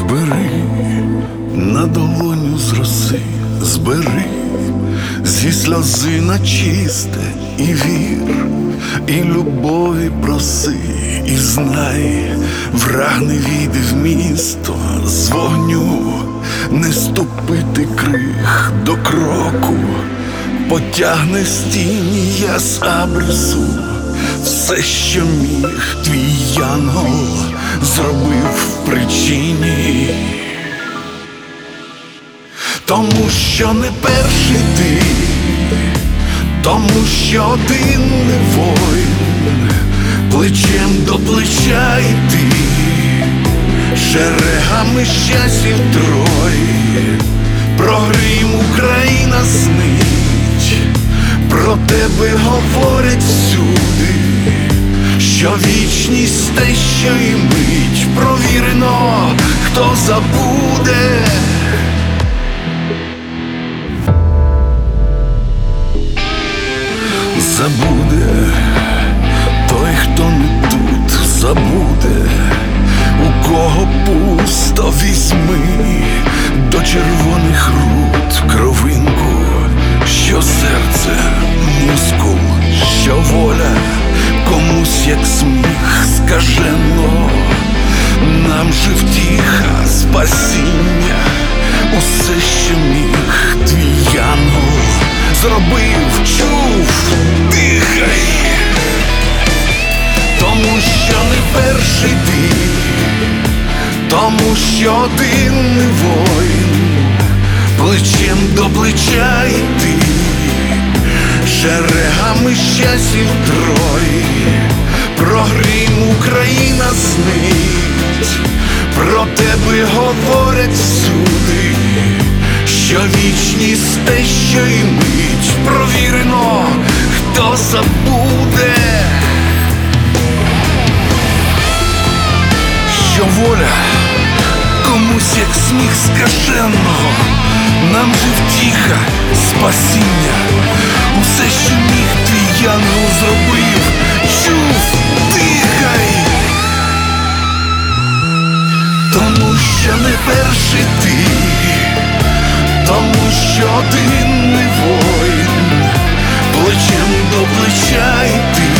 Бери на долоню з роси, збери зі сльози на чисте і вір, і любові проси, і знай, враг не війде в місто з вогню, не ступити крих до кроку, потягне з тіні я з абрису. Все, що міг твій янгол, зробив в причині. Тому що не перший ти, тому що один не воїн, плечем до плеча йти, шерегами щастя трой. Про Грім Україна снить, про тебе говорять всюди, що вічність те, що і мить. Провірено, хто забуде. Забуде той, хто не тут, забуде, у кого пусто, візьми до червоних рук кровинку, що серце мускул, що воля комусь як сміх скажено. Нам же втіха, спасіння, усе, що міг твій янгол, зробив, чув, дихай. Тому що не перший ти, тому що один не воїн, плечем до плеча йти, шерегами щастя трой. Про Грім Україна снить, про тебе говорять всюди, що вічність те, що і мить. Провірено, хто забуде. Що воля комусь як сміх скаженого. Нам же втіха, спасіння, усе, що міг твій янгол, зробив, чув, дихай. Тому що не перший ти, тому що один не воїн, плечем до плеча йти,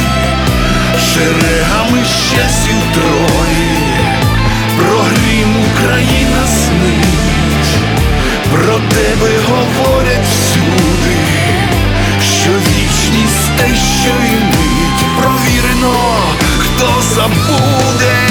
шерегами щастя трой. Про Грім Україна снить, про тебе говорять всюди, що вічність те, що і мить. Провірено, хто забуде.